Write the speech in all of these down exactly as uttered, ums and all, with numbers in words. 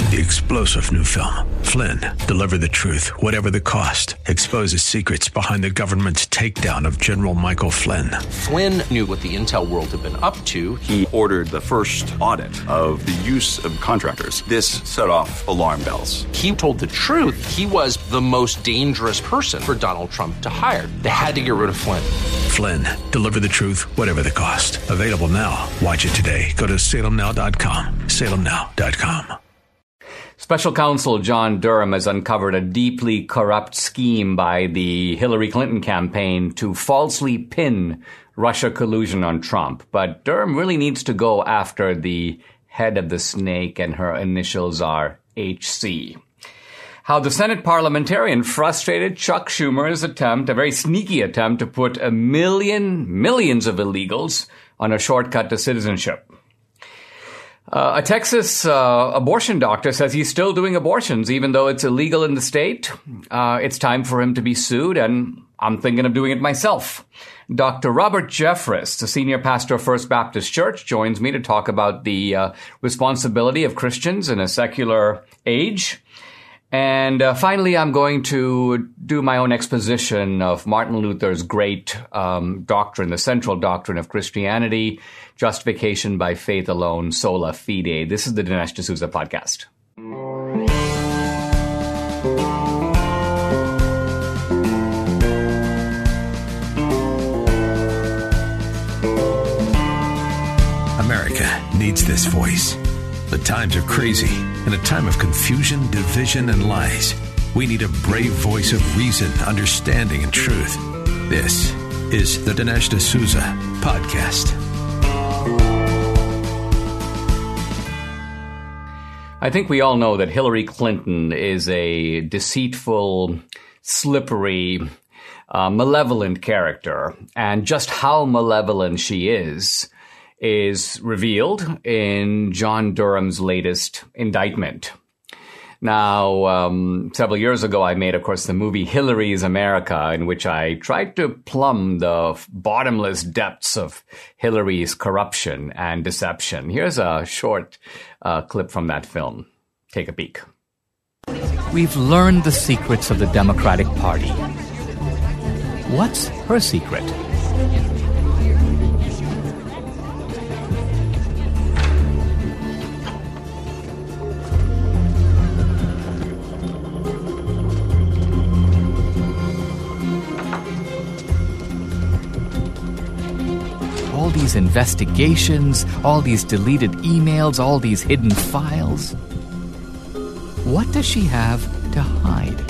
the explosive new film, Flynn, Deliver the Truth, Whatever the Cost, exposes secrets behind the government's takedown of General Michael Flynn. Flynn knew what the intel world had been up to. He ordered the first audit of the use of contractors. This set off alarm bells. He told the truth. He was the most dangerous person for Donald Trump to hire. They had to get rid of Flynn. Flynn, Deliver the Truth, Whatever the Cost. Available now. Watch it today. Go to salem now dot com. salem now dot com. Special counsel John Durham has uncovered a deeply corrupt scheme by the Hillary Clinton campaign to falsely pin Russia collusion on Trump. But Durham really needs to go after the head of the snake, and her initials are H C. How the Senate parliamentarian frustrated Chuck Schumer's attempt, a very sneaky attempt, to put a million, millions of illegals on a shortcut to citizenship. Uh, a Texas uh, abortion doctor says he's still doing abortions, even though it's illegal in the state. Uh, it's time for him to be sued, and I'm thinking of doing it myself. Doctor Robert Jeffress, the senior pastor of First Baptist Church, joins me to talk about the uh, responsibility of Christians in a secular age. And uh, finally, I'm going to do my own exposition of Martin Luther's great um, doctrine, the central doctrine of Christianity, justification by faith alone, sola fide. This is the Dinesh D'Souza podcast. America needs this voice. The times are crazy. In a time of confusion, division, and lies, we need a brave voice of reason, understanding, and truth. This is the Dinesh D'Souza podcast. I think we all know that Hillary Clinton is a deceitful, slippery, uh, malevolent character. And just how malevolent she is is revealed in John Durham's latest indictment. Now, um, several years ago, I made, of course, the movie Hillary's America, in which I tried to plumb the bottomless depths of Hillary's corruption and deception. Here's a short uh, clip from that film. Take a peek. We've learned the secrets of the Democratic Party. What's her secret? All these investigations, all these deleted emails, all these hidden files. What does she have to hide?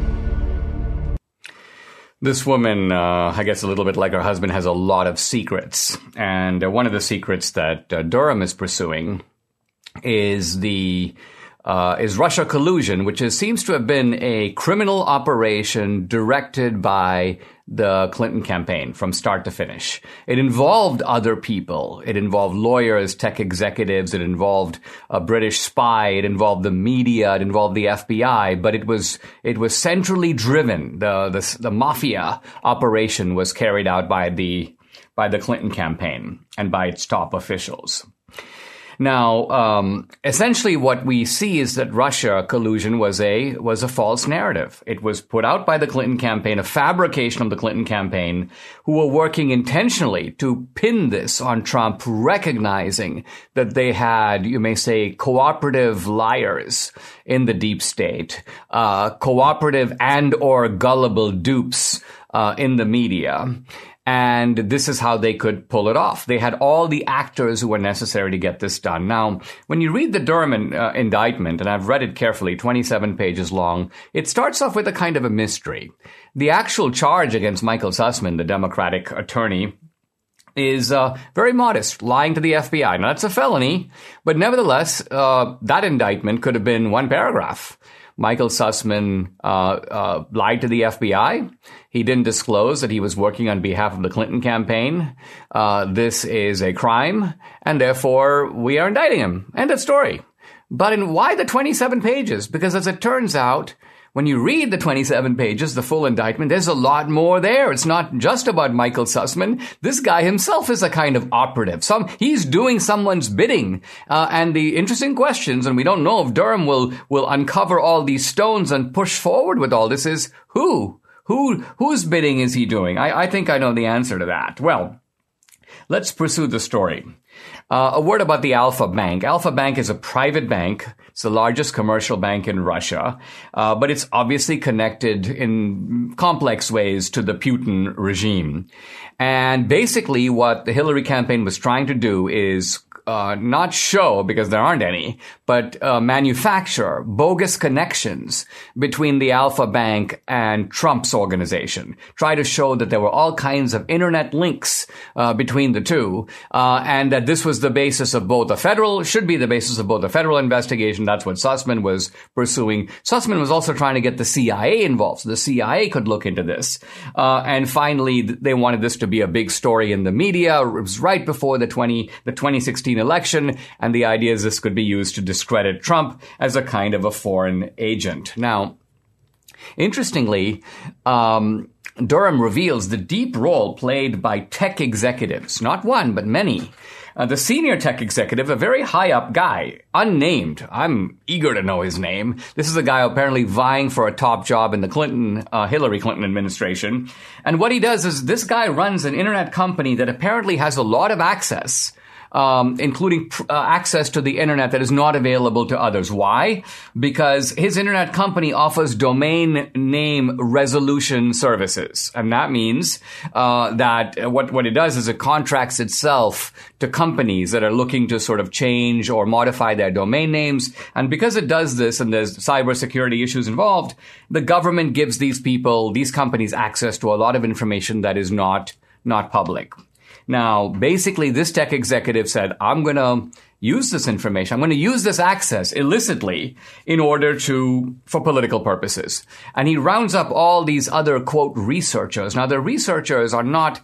This woman, uh, I guess a little bit like her husband, has a lot of secrets. And uh, one of the secrets that uh, Durham is pursuing is the uh, is Russia collusion, which is, seems to have been a criminal operation directed by the Clinton campaign from start to finish. It involved other people. It involved lawyers, tech executives. It involved a British spy. It involved the media. It involved the F B I. But it was it was centrally driven. The the, the mafia operation was carried out by the by the Clinton campaign and by its top officials. Now, um, essentially what we see is that Russia collusion was a was a false narrative. It was put out by the Clinton campaign, a fabrication of the Clinton campaign, who were working intentionally to pin this on Trump, recognizing that they had, you may say, cooperative liars in the deep state, uh, cooperative and or gullible dupes uh, in the media. And this is how they could pull it off. They had all the actors who were necessary to get this done. Now, when you read the Durham uh, indictment, and I've read it carefully, twenty-seven pages long, it starts off with a kind of a mystery. The actual charge against Michael Sussman, the Democratic attorney, is uh, very modest, lying to the F B I. Now, that's a felony, but nevertheless, uh, that indictment could have been one paragraph. Michael Sussman uh, uh, lied to the F B I. He didn't disclose that he was working on behalf of the Clinton campaign. Uh, this is a crime, and therefore we are indicting him. End of story. But in why the twenty-seven pages? Because as it turns out, when you read the twenty-seven pages, the full indictment, there's a lot more there. It's not just about Michael Sussman. This guy himself is a kind of operative. Some, he's doing someone's bidding. Uh, and the interesting questions, and we don't know if Durham will, will uncover all these stones and push forward with all this, is who? Who, whose bidding is he doing? I, I think I know the answer to that. Well, let's pursue the story. Uh, a word about the Alfa Bank. Alfa Bank is a private bank. It's the largest commercial bank in Russia, uh, but it's obviously connected in complex ways to the Putin regime. And basically what the Hillary campaign was trying to do is Uh, not show, because there aren't any, but uh, manufacture bogus connections between the Alfa Bank and Trump's organization. Try to show that there were all kinds of internet links uh, between the two, uh, and that this was the basis of both a federal, should be the basis of both a federal investigation. That's what Sussman was pursuing. Sussman was also trying to get the C I A involved, so the C I A could look into this. Uh, and finally, they wanted this to be a big story in the media. It was right before the twenty, the twenty sixteen election, and the idea is this could be used to discredit Trump as a kind of a foreign agent. Now, interestingly, um, Durham reveals the deep role played by tech executives, not one, but many. Uh, the senior tech executive, a very high-up guy, unnamed. I'm eager to know his name. This is a guy apparently vying for a top job in the Clinton, uh, Hillary Clinton administration. And what he does is this guy runs an internet company that apparently has a lot of access, Um, including uh, access to the internet that is not available to others. Why? Because his internet company offers domain name resolution services. And that means uh, that what, what it does is it contracts itself to companies that are looking to sort of change or modify their domain names. And because it does this, and there's cybersecurity issues involved, the government gives these people, these companies, access to a lot of information that is not, not public. Now, basically, this tech executive said, I'm going to use this information. I'm going to use this access illicitly in order to, for political purposes. And he rounds up all these other, quote, researchers. Now, the researchers are not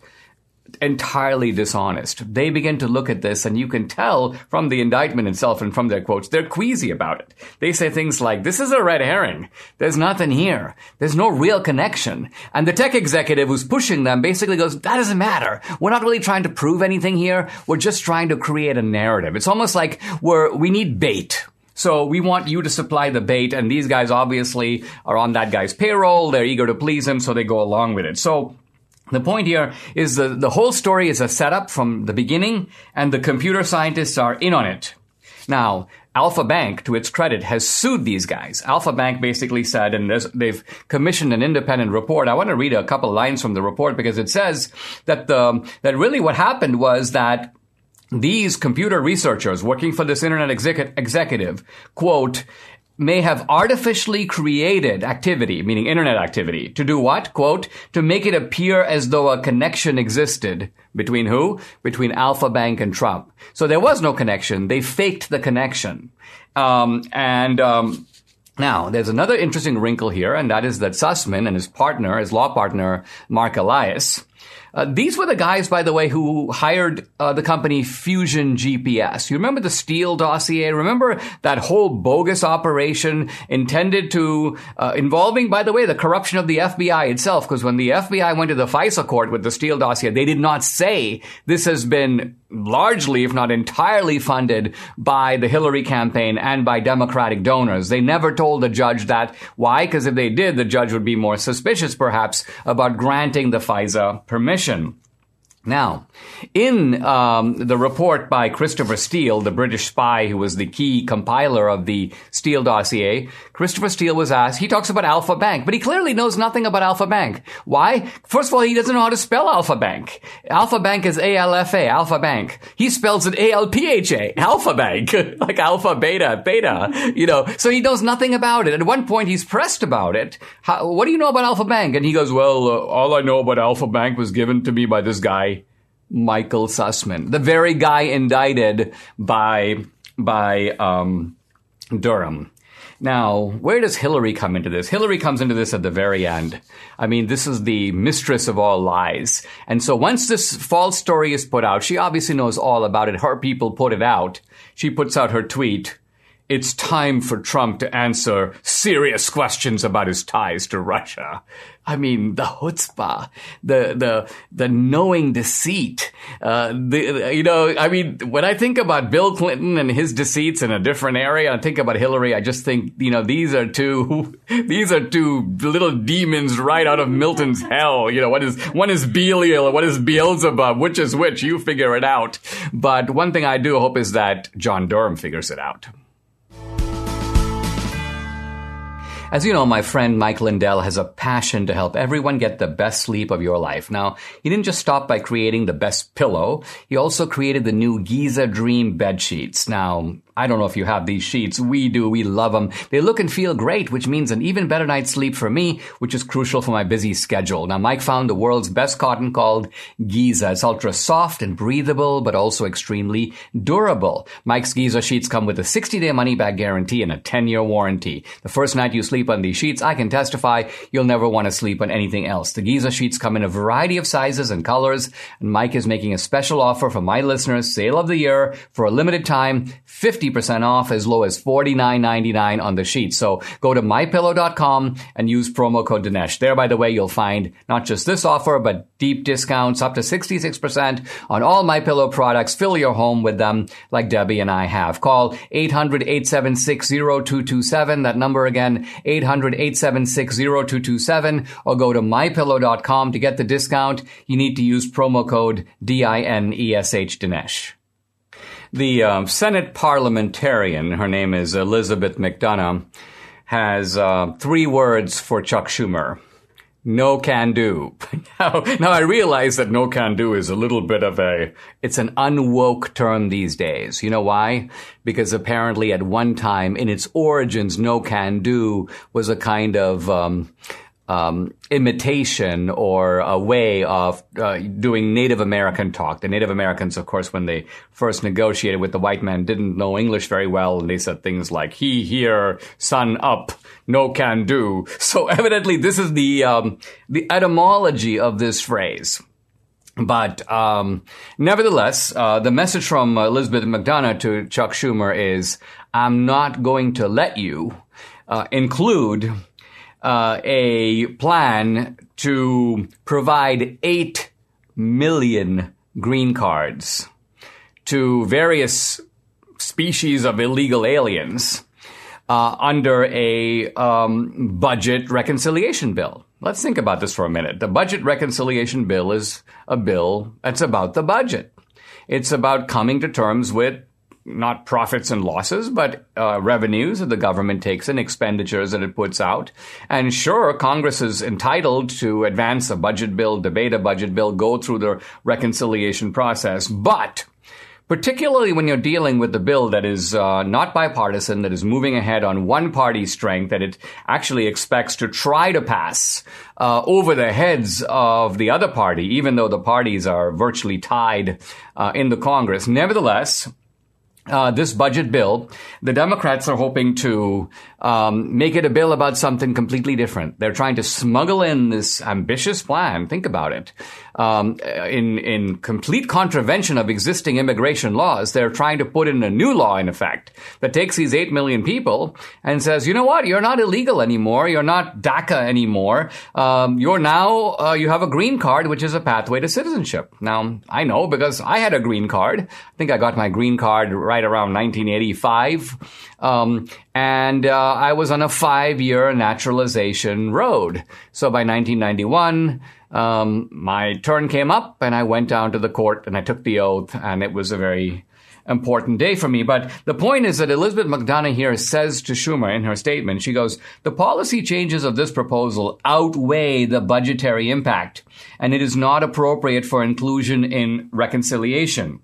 entirely dishonest. They begin to look at this, and you can tell from the indictment itself and from their quotes, they're queasy about it. They say things like, this is a red herring. There's nothing here. There's no real connection. And the tech executive who's pushing them basically goes, that doesn't matter. We're not really trying to prove anything here. We're just trying to create a narrative. It's almost like we're, we need bait. So we want you to supply the bait, and these guys obviously are on that guy's payroll. They're eager to please him, so they go along with it. So the point here is the, the whole story is a setup from the beginning, and the computer scientists are in on it. Now, Alfa Bank, to its credit, has sued these guys. Alfa Bank basically said, and they've commissioned an independent report. I want to read a couple lines from the report because it says that the, that really what happened was that these computer researchers working for this internet exec- executive, quote, may have artificially created activity, meaning internet activity, to do what? Quote, to make it appear as though a connection existed. Between who? Between Alfa Bank and Trump. So there was no connection. They faked the connection. Um, and, um, now, there's another interesting wrinkle here, and that is that Sussman and his partner, his law partner, Mark Elias, Uh, these were the guys, by the way, who hired uh, the company Fusion G P S. You remember the Steele dossier? Remember that whole bogus operation intended to, uh, involving, by the way, the corruption of the F B I itself? Because when the F B I went to the FISA court with the Steele dossier, they did not say this has been largely, if not entirely, funded by the Hillary campaign and by Democratic donors. They never told the judge that. Why? Because if they did, the judge would be more suspicious, perhaps, about granting the FISA permission. Now, in um, the report by Christopher Steele, the British spy who was the key compiler of the Steele dossier, Christopher Steele was asked, he talks about Alfa Bank, but he clearly knows nothing about Alfa Bank. Why? First of all, he doesn't know how to spell Alfa Bank. Alfa Bank is A L F A, Alfa Bank. He spells it A L P H A, Alpha Bank, like Alpha, Beta, Beta, you know, so he knows nothing about it. At one point, he's pressed about it. How, what do you know about Alfa Bank? And he goes, well, uh, all I know about Alfa Bank was given to me by this guy, Michael Sussman, the very guy indicted by by um, Durham. Now, where does Hillary come into this? Hillary comes into this at the very end. I mean, this is the mistress of all lies. And so once this false story is put out, she obviously knows all about it. Her people put it out. She puts out her tweet. it's time for Trump to answer serious questions about his ties to Russia. I mean, the chutzpah, the the the knowing deceit. Uh, the, you know, I mean, when I think about Bill Clinton and his deceits in a different area, I think about Hillary. I just think, you know, these are two these are two little demons right out of Milton's hell. You know, what is one is Belial, what is Beelzebub, which is which? You figure it out. But one thing I do hope is that John Durham figures it out. As you know, my friend Mike Lindell has a passion to help everyone get the best sleep of your life. Now, he didn't just stop by creating the best pillow. He also created the new Giza Dream bed sheets. Now, I don't know if you have these sheets. We do. We love them. They look and feel great, which means an even better night's sleep for me, which is crucial for my busy schedule. Now, Mike found the world's best cotton called Giza. It's ultra soft and breathable, but also extremely durable. Mike's Giza sheets come with a sixty-day money-back guarantee and a ten-year warranty. The first night you sleep on these sheets, I can testify you'll never want to sleep on anything else. The Giza sheets come in a variety of sizes and colors, and Mike is making a special offer for my listeners, sale of the year, for a limited time, fifty percent off as low as forty-nine ninety-nine on the sheets. So go to my pillow dot com and use promo code Dinesh. There, by the way, you'll find not just this offer, but deep discounts up to sixty-six percent on all MyPillow products. Fill your home with them like Debbie and I have. Call eight hundred, eight seven six, zero two two seven. That number again, eight hundred, eight seven six, zero two two seven, or go to my pillow dot com to get the discount. You need to use promo code D I N E S H, Dinesh. The uh, Senate parliamentarian, her name is Elizabeth McDonough, has uh, three words for Chuck Schumer. No can do. Now, now I realize that no can do is a little bit of a, it's an unwoke term these days. You know why? Because apparently at one time in its origins, no can do was a kind of, um, Um, imitation or a way of uh, doing Native American talk. The Native Americans, of course, when they first negotiated with the white man, didn't know English very well, and they said things like, he here, sun up, no can do. So evidently this is the um, the etymology of this phrase. But um, nevertheless, uh, the message from Elizabeth McDonough to Chuck Schumer is, I'm not going to let you uh, include Uh, a plan to provide eight million green cards to various species of illegal aliens uh, under a um, budget reconciliation bill. Let's think about this for a minute. The budget reconciliation bill is a bill that's about the budget. It's about coming to terms with not profits and losses, but uh, revenues that the government takes in, expenditures that it puts out. And sure, Congress is entitled to advance a budget bill, debate a budget bill, go through the reconciliation process. But particularly when you're dealing with the bill that is uh, not bipartisan, that is moving ahead on one party's strength, that it actually expects to try to pass uh, over the heads of the other party, even though the parties are virtually tied uh, in the Congress. Nevertheless, Uh, this budget bill, the Democrats are hoping to um, make it a bill about something completely different. They're trying to smuggle in this ambitious plan. Think about it. Um, in in complete contravention of existing immigration laws, they're trying to put in a new law, in effect, that takes these eight million people and says, you know what, you're not illegal anymore. You're not DACA anymore. Um, you're now, uh, you have a green card, which is a pathway to citizenship. Now, I know because I had a green card. I think I got my green card right around nineteen eighty-five. Um, and uh, I was on a five-year naturalization road. So by nineteen ninety-one, um, my turn came up and I went down to the court and I took the oath, and it was a very important day for me. But the point is that Elizabeth McDonough here says to Schumer in her statement, she goes, the policy changes of this proposal outweigh the budgetary impact, and it is not appropriate for inclusion in reconciliation.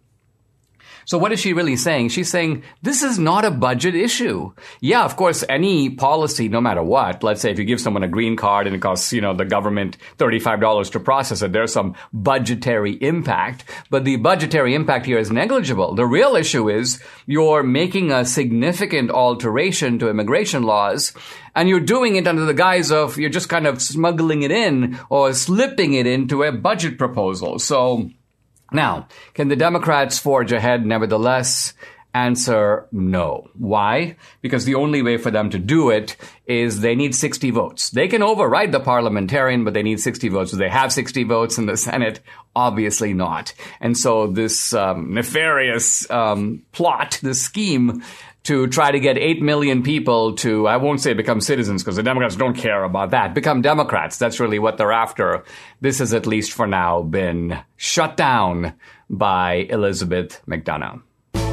So what is she really saying? She's saying this is not a budget issue. Yeah, of course, any policy, no matter what, let's say if you give someone a green card and it costs, you know, the government thirty-five dollars to process it, there's some budgetary impact. But the budgetary impact here is negligible. The real issue is you're making a significant alteration to immigration laws, and you're doing it under the guise of you're just kind of smuggling it in or slipping it into a budget proposal. So now, can the Democrats forge ahead nevertheless Answer, no. Why? Because the only way for them to do it is they need sixty votes. They can override the parliamentarian, but they need sixty votes. Do they have sixty votes in the Senate? Obviously not. And so this um, nefarious um, plot, this scheme to try to get eight million people to, I won't say become citizens because the Democrats don't care about that, become Democrats. That's really what they're after. This has at least for now been shut down by Elizabeth McDonough.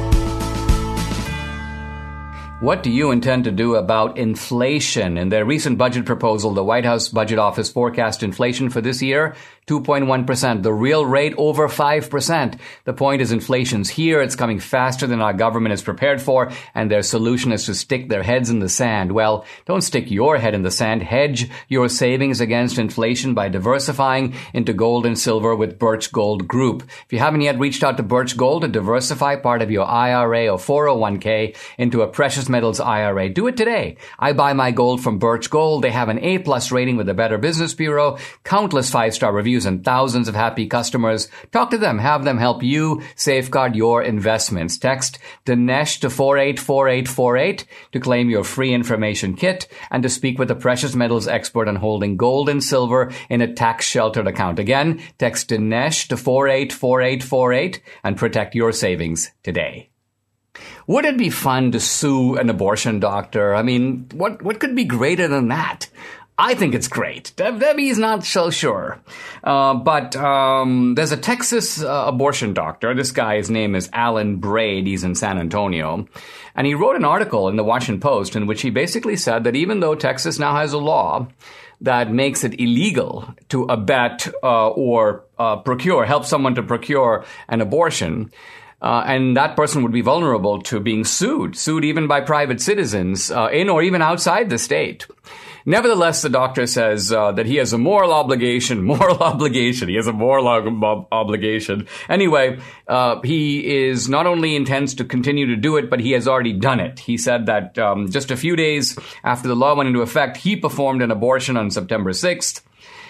What do you intend to do about inflation? In their recent budget proposal, the White House Budget Office forecast inflation for this year, two point one percent. The real rate over five percent. The point is inflation's here. It's coming faster than our government is prepared for, and their solution is to stick their heads in the sand. Well, don't stick your head in the sand. Hedge your savings against inflation by diversifying into gold and silver with Birch Gold Group. If you haven't yet reached out to Birch Gold to diversify part of your I R A or four oh one k into a precious metals I R A, do it today. I buy my gold from Birch Gold. They have an A-plus rating with the Better Business Bureau, countless five-star reviews, and thousands of happy customers. Talk to them. Have them help you safeguard your investments. Text Dinesh to four eight four eight four eight to claim your free information kit and to speak with a precious metals expert on holding gold and silver in a tax-sheltered account. Again, text Dinesh to four eight four eight four eight and protect your savings today. Would it be fun to sue an abortion doctor? I mean, what, what could be greater than that? I think it's great. Debbie's not so sure. Uh, but um, there's a Texas uh, abortion doctor. This guy, his name is Alan Braid. He's in San Antonio. And he wrote an article in the Washington Post in which he basically said that even though Texas now has a law that makes it illegal to abet uh, or uh, procure, help someone to procure an abortion, Uh, and that person would be vulnerable to being sued, sued even by private citizens uh, in or even outside the state. Nevertheless, the doctor says uh, that he has a moral obligation, moral obligation. He has a moral ob- obligation. Anyway, uh, he is not only intends to continue to do it, but he has already done it. He said that um, just a few days after the law went into effect, he performed an abortion on September sixth.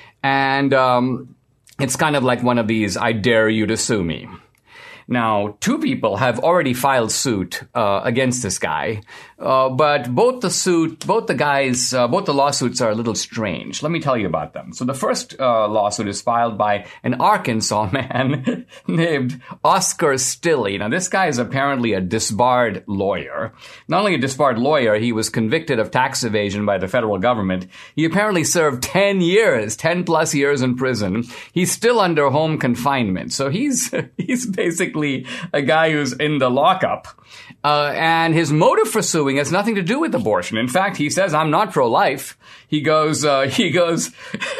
And um, it's kind of like one of these, I dare you to sue me. Now, two people have already filed suit uh, against this guy, uh, but both the suit, both the guys, uh, both the lawsuits are a little strange. Let me tell you about them. So the first uh, lawsuit is filed by an Arkansas man named Oscar Stilley. Now, this guy is apparently a disbarred lawyer. Not only a disbarred lawyer, he was convicted of tax evasion by the federal government. He apparently served ten years, ten plus years in prison. He's still under home confinement. So he's he's basically a guy who's in the lockup. Uh, and his motive for suing has nothing to do with abortion. In fact, he says, I'm not pro-life. He goes, uh, he goes,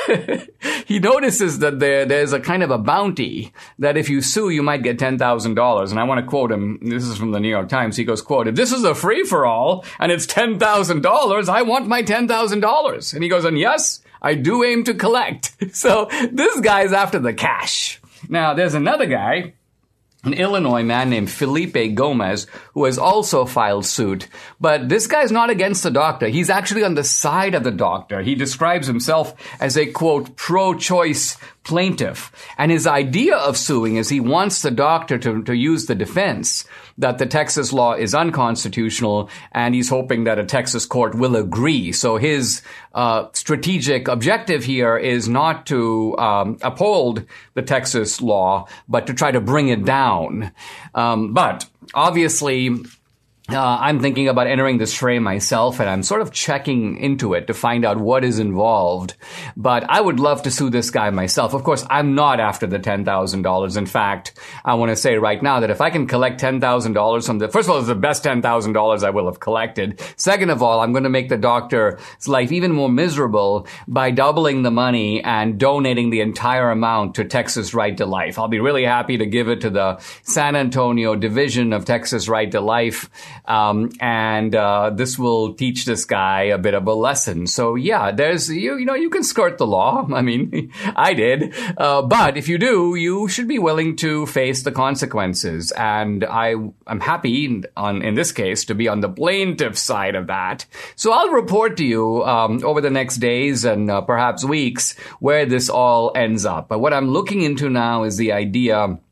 he notices that there, there's a kind of a bounty that if you sue, you might get ten thousand dollars. And I want to quote him. This is from the New York Times. He goes, quote, if this is a free-for-all and it's ten thousand dollars, I want my ten thousand dollars. And he goes, and yes, I do aim to collect. So this guy's after the cash. Now, there's another guy, an Illinois man named Felipe Gomez, who has also filed suit. But this guy's not against the doctor. He's actually on the side of the doctor. He describes himself as a, quote, pro-choice plaintiff. And his idea of suing is he wants the doctor to, to use the defense that the Texas law is unconstitutional, and he's hoping that a Texas court will agree. So his uh, strategic objective here is not to um, uphold the Texas law, but to try to bring it down. Um, but obviously, Uh, I'm thinking about entering this fray myself, and I'm sort of checking into it to find out what is involved. But I would love to sue this guy myself. Of course, I'm not after the ten thousand dollars. In fact, I want to say right now that if I can collect ten thousand dollars from the, first of all, it's the best ten thousand dollars I will have collected. Second of all, I'm going to make the doctor's life even more miserable by doubling the money and donating the entire amount to Texas Right to Life. I'll be really happy to give it to the San Antonio division of Texas Right to Life. Um, and, uh, this will teach this guy a bit of a lesson. So yeah, there's, you, you know, you can skirt the law. I mean, I did. Uh, but if you do, you should be willing to face the consequences. And I, I'm happy on, in this case, to be on the plaintiff side of that. So I'll report to you, um, over the next days and uh, perhaps weeks where this all ends up. But what I'm looking into now is the idea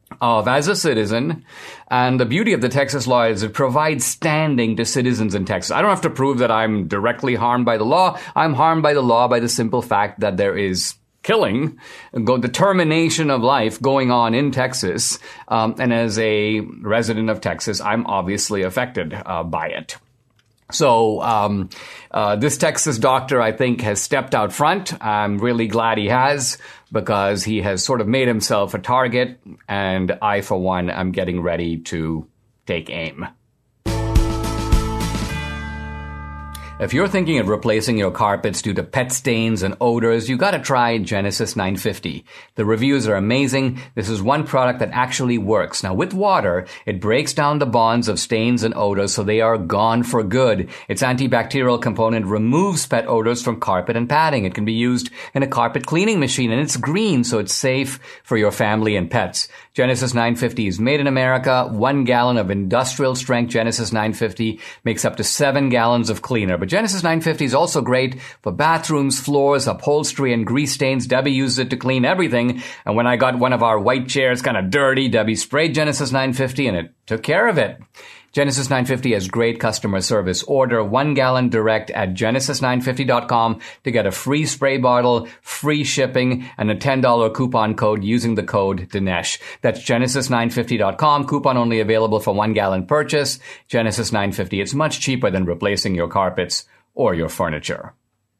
of as a citizen. And the beauty of the Texas law is it provides standing to citizens in Texas. I don't have to prove that I'm directly harmed by the law. I'm harmed by the law by the simple fact that there is killing, the termination of life going on in Texas. Um, and as a resident of Texas, I'm obviously affected uh, by it. So um, uh, this Texas doctor, I think, has stepped out front. I'm really glad he has, because he has sort of made himself a target. And I, for one, am getting ready to take aim. If you're thinking of replacing your carpets due to pet stains and odors, you gotta try Genesis nine fifty. The reviews are amazing. This is one product that actually works. Now, with water, it breaks down the bonds of stains and odors so they are gone for good. Its antibacterial component removes pet odors from carpet and padding. It can be used in a carpet cleaning machine, and it's green, so it's safe for your family and pets. Genesis nine fifty is made in America. One gallon of industrial strength Genesis nine fifty makes up to seven gallons of cleaner. But Genesis nine fifty is also great for bathrooms, floors, upholstery, and grease stains. Debbie uses it to clean everything. And when I got one of our white chairs kind of dirty, Debbie sprayed Genesis nine fifty and it took care of it. Genesis nine fifty has great customer service. Order one gallon direct at genesis nine fifty dot com to get a free spray bottle, free shipping, and a ten dollars coupon code using the code Dinesh. That's genesis nine fifty dot com. Coupon only available for one gallon purchase. Genesis nine fifty. It's much cheaper than replacing your carpets or your furniture.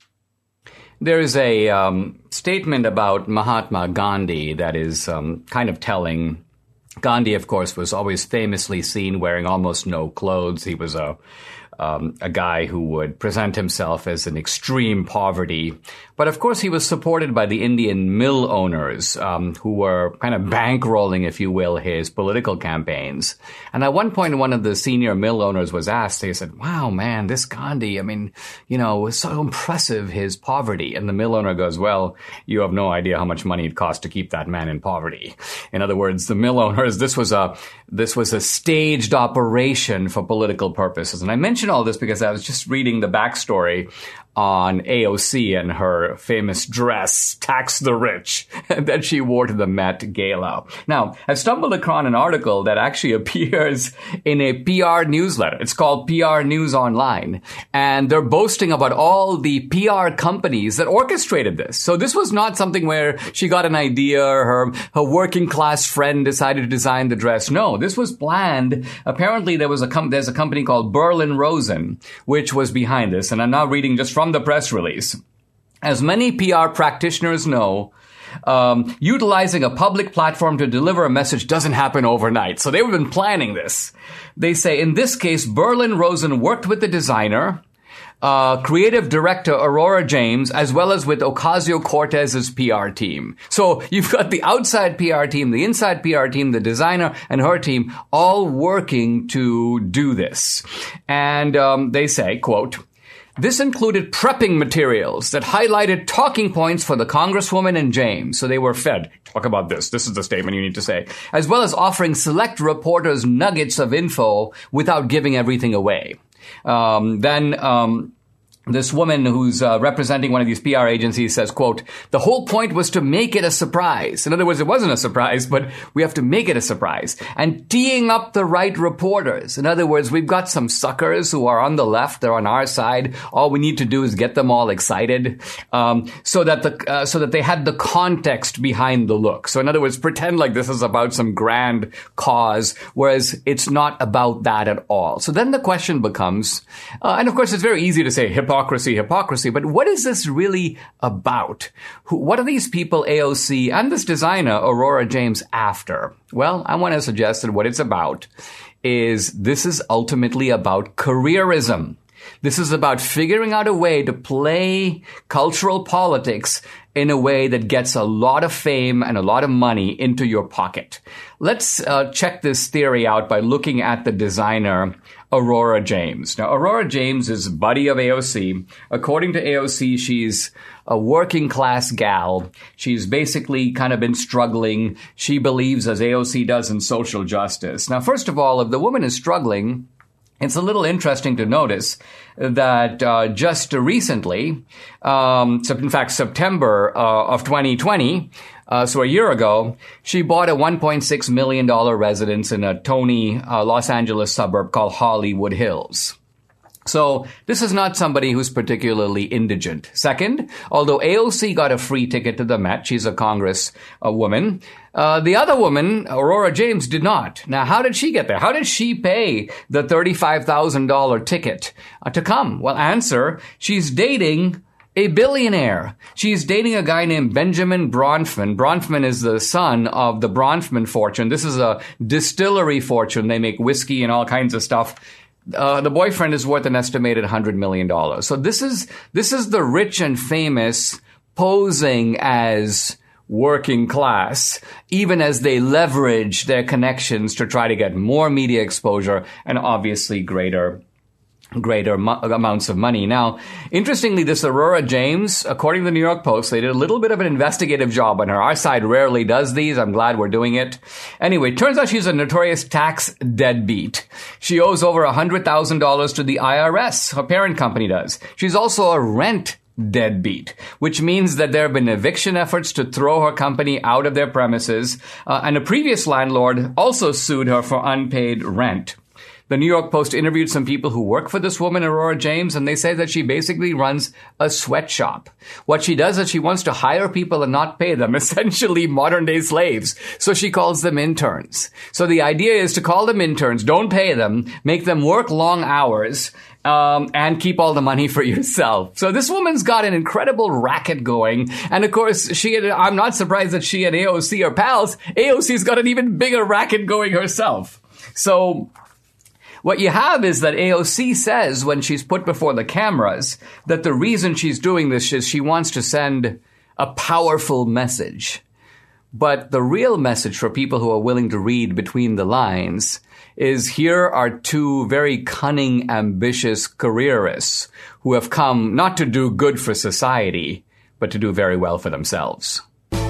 There is a um, statement about Mahatma Gandhi that is um, kind of telling. Gandhi, of course, was always famously seen wearing almost no clothes. He was a um, a guy who would present himself as in extreme poverty. But, of course, he was supported by the Indian mill owners um, who were kind of bankrolling, if you will, his political campaigns. And at one point, one of the senior mill owners was asked, they said, wow, man, this Gandhi, I mean, you know, was so impressive, his poverty. And the mill owner goes, well, you have no idea how much money it cost to keep that man in poverty. In other words, the mill owners, this was a this was a staged operation for political purposes. And I mention all this because I was just reading the backstory on A O C and her famous dress, Tax the Rich, that she wore to the Met Gala. Now, I stumbled across an article that actually appears in a P R newsletter. It's called P R News Online. And they're boasting about all the P R companies that orchestrated this. So this was not something where she got an idea or her, her working class friend decided to design the dress. No, this was planned. Apparently, there was a com- there's a company called Berlin Rosen, which was behind this. And I'm now reading just from the press release. As many P R practitioners know, um, utilizing a public platform to deliver a message doesn't happen overnight. So they've been planning this. They say, in this case, Berlin Rosen worked with the designer, uh, creative director Aurora James, as well as with Ocasio-Cortez's P R team. So you've got the outside P R team, the inside P R team, the designer and her team all working to do this. And um, they say, quote, this included prepping materials that highlighted talking points for the Congresswoman and James. So they were fed, talk about this, this is the statement you need to say, as well as offering select reporters nuggets of info without giving everything away. Um, then, um, This woman who's uh, representing one of these P R agencies says, quote, the whole point was to make it a surprise. In other words, it wasn't a surprise, but we have to make it a surprise. And teeing up the right reporters. In other words, we've got some suckers who are on the left. They're on our side. All we need to do is get them all excited um, so that the uh, so that they had the context behind the look. So in other words, pretend like this is about some grand cause, whereas it's not about that at all. So then the question becomes, uh, and of course, it's very easy to say hypocrisy. Hypocrisy, hypocrisy. But what is this really about? Who, what are these people, A O C, and this designer, Aurora James, after? Well, I want to suggest that what it's about is this is ultimately about careerism. This is about figuring out a way to play cultural politics in a way that gets a lot of fame and a lot of money into your pocket. Let's uh, check this theory out by looking at the designer, Aurora James. Now, Aurora James is a buddy of A O C. According to A O C, she's a working class gal. She's basically kind of been struggling. She believes, as A O C does, in social justice. Now, first of all, if the woman is struggling, It's a little interesting to notice that uh, just recently, um, so in fact, September uh, of twenty twenty, uh, so a year ago, she bought a one point six million dollars residence in a Tony, uh, Los Angeles suburb called Hollywood Hills. So this is not somebody who's particularly indigent. Second, although A O C got a free ticket to the Met, she's a Congress uh, woman, uh, the other woman, Aurora James, did not. Now, how did she get there? How did she pay the thirty-five thousand dollars ticket uh, to come? Well, answer, she's dating a billionaire. She's dating a guy named Benjamin Bronfman. Bronfman is the son of the Bronfman fortune. This is a distillery fortune. They make whiskey and all kinds of stuff. Uh, the boyfriend is worth an estimated one hundred million dollars. So this is this is the rich and famous posing as working class, even as they leverage their connections to try to get more media exposure and obviously greater greater mo- amounts of money. Now, interestingly, this Aurora James, according to the New York Post, they did a little bit of an investigative job on her. Our side rarely does these. I'm glad we're doing it. Anyway, turns out she's a notorious tax deadbeat. She owes over one hundred thousand dollars to the I R S. Her parent company does. She's also a rent deadbeat, which means that there have been eviction efforts to throw her company out of their premises, uh, and a previous landlord also sued her for unpaid rent. The New York Post interviewed some people who work for this woman, Aurora James, and they say that she basically runs a sweatshop. What she does is she wants to hire people and not pay them, essentially modern-day slaves. So she calls them interns. So the idea is to call them interns, don't pay them, make them work long hours, um, and keep all the money for yourself. So this woman's got an incredible racket going. And of course, she and, I'm not surprised that she and A O C are pals. A O C's got an even bigger racket going herself. So what you have is that A O C says when she's put before the cameras that the reason she's doing this is she wants to send a powerful message. But the real message for people who are willing to read between the lines is here are two very cunning, ambitious careerists who have come not to do good for society, but to do very well for themselves.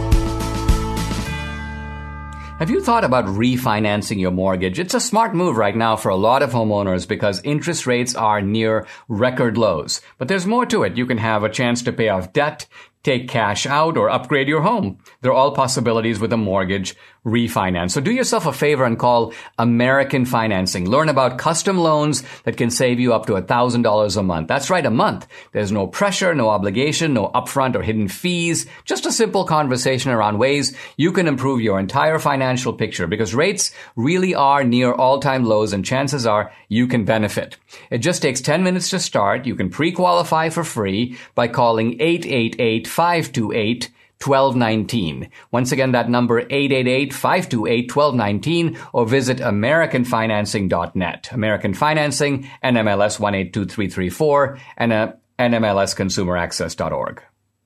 Have you thought about refinancing your mortgage? It's a smart move right now for a lot of homeowners because interest rates are near record lows. But there's more to it. You can have a chance to pay off debt, take cash out, or upgrade your home. They're all possibilities with a mortgage refinance. So do yourself a favor and call American Financing. Learn about custom loans that can save you up to one thousand dollars a month. That's right, a month. There's no pressure, no obligation, no upfront or hidden fees. Just a simple conversation around ways you can improve your entire financial picture because rates really are near all-time lows and chances are you can benefit. It just takes ten minutes to start. You can pre-qualify for free by calling eight eight eight, five two eight, one two one nine. Once again, that number eight eight eight, five two eight, one two one nine or visit American Financing dot net. American Financing, N M L S one eight two three three four, and uh, N M L S consumer access dot org.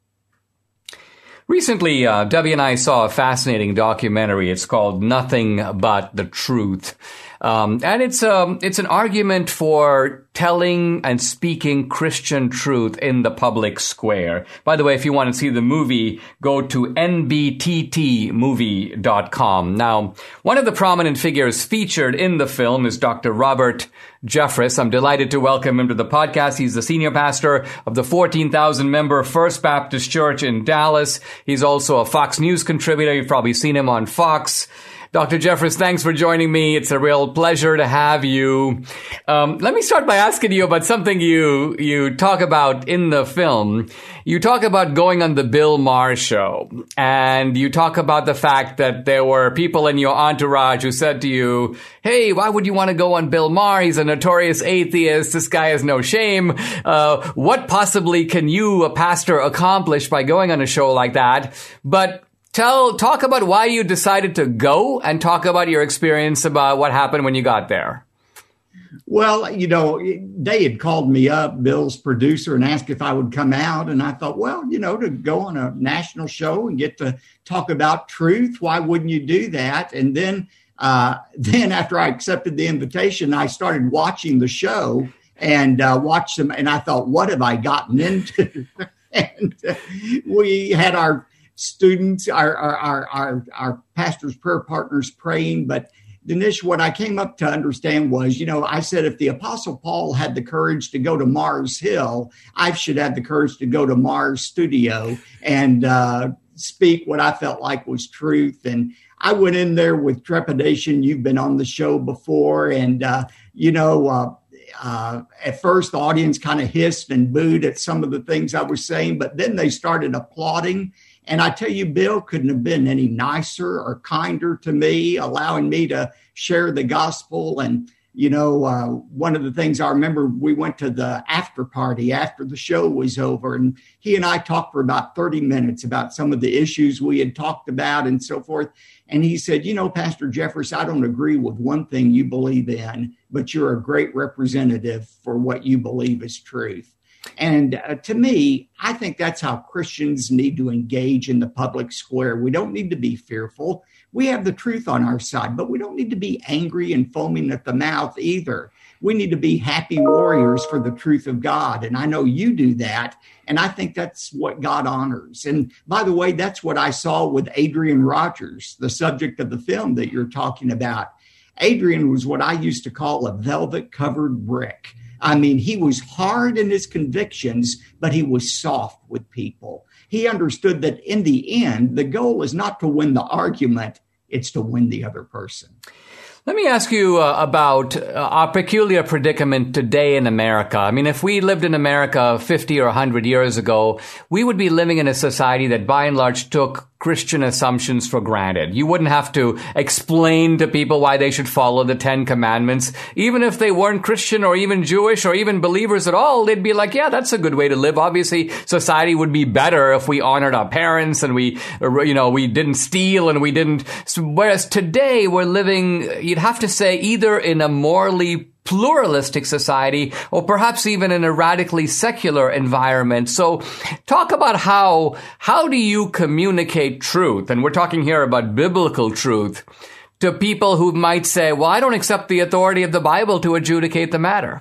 Recently, uh, Debbie and I saw a fascinating documentary. It's called Nothing But the Truth. Um, and it's um, it's an argument for telling and speaking Christian truth in the public square. By the way, if you want to see the movie, go to N B T T movie dot com. Now, one of the prominent figures featured in the film is Doctor Robert Jeffress. I'm delighted to welcome him to the podcast. He's the senior pastor of the fourteen thousand member First Baptist Church in Dallas. He's also a Fox News contributor. You've probably seen him on Fox. Doctor Jeffress, thanks for joining me. It's a real pleasure to have you. Um, let me start by asking you about something you you talk about in the film. You talk about going on the Bill Maher show, and you talk about the fact that there were people in your entourage who said to you, hey, why would you want to go on Bill Maher? He's a notorious atheist. This guy has no shame. Uh, what possibly can you, a pastor, accomplish by going on a show like that? But Tell, talk about why you decided to go and talk about your experience about what happened when you got there. Well, you know, they had called me up, Bill's producer, and asked if I would come out. And I thought, well, you know, to go on a national show and get to talk about truth, why wouldn't you do that? And then, uh, then after I accepted the invitation, I started watching the show and uh, watched them. And I thought, what have I gotten into? and uh, we had our students, our, our, our, our, our pastor's prayer partners praying, but Dinesh, what I came up to understand was, you know, I said if the Apostle Paul had the courage to go to Mars Hill, I should have the courage to go to Mars Studio and uh, speak what I felt like was truth. And I went in there with trepidation. You've been on the show before. And, uh, you know, uh, uh, at first the audience kind of hissed and booed at some of the things I was saying, but then they started applauding. And I tell you, Bill couldn't have been any nicer or kinder to me, allowing me to share the gospel. And, you know, uh, one of the things I remember, we went to the after party after the show was over, and he and I talked for about thirty minutes about some of the issues we had talked about and so forth. And he said, you know, Pastor Jeffress, I don't agree with one thing you believe in, but you're a great representative for what you believe is truth. And uh, to me, I think that's how Christians need to engage in the public square. We don't need to be fearful. We have the truth on our side, but we don't need to be angry and foaming at the mouth either. We need to be happy warriors for the truth of God. And I know you do that. And I think that's what God honors. And by the way, that's what I saw with Adrian Rogers, the subject of the film that you're talking about. Adrian was what I used to call a velvet covered brick. I mean, he was hard in his convictions, but he was soft with people. He understood that in the end, the goal is not to win the argument, it's to win the other person. Let me ask you uh, about uh, our peculiar predicament today in America. I mean, if we lived in America fifty or one hundred years ago, we would be living in a society that by and large took Christian assumptions for granted. You wouldn't have to explain to people why they should follow the Ten Commandments. Even if they weren't Christian or even Jewish or even believers at all, they'd be like, yeah, that's a good way to live. Obviously, society would be better if we honored our parents and we, you know, we didn't steal and we didn't. Whereas today we're living, you'd have to say, either in a morally pluralistic society or perhaps even in a radically secular environment. So talk about how, how do you communicate truth? And we're talking here about biblical truth to people who might say, well, I don't accept the authority of the Bible to adjudicate the matter.